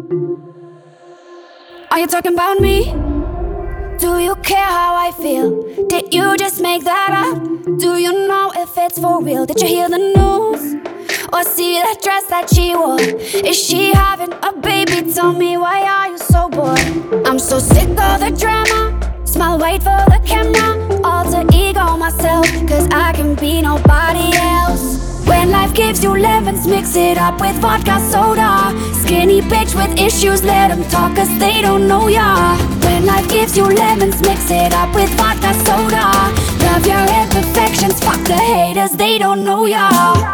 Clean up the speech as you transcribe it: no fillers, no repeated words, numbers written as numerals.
Are you talking about me? Do you care how I feel? Did you just make that up? Do you know if it's for real? Did you hear the news? Or see that dress that she wore? Is she having a baby? Tell me, why are you so bored? I'm so sick of the drama. Smile, wait for the camera. Alter ego myself, cause I can be nobody else. When life gives you lemons, mix it up with vodka soda. Skinny bitch with issues, let them talk cause they don't know ya. When life gives you lemons, mix it up with vodka soda. Love your imperfections, fuck the haters, they don't know ya.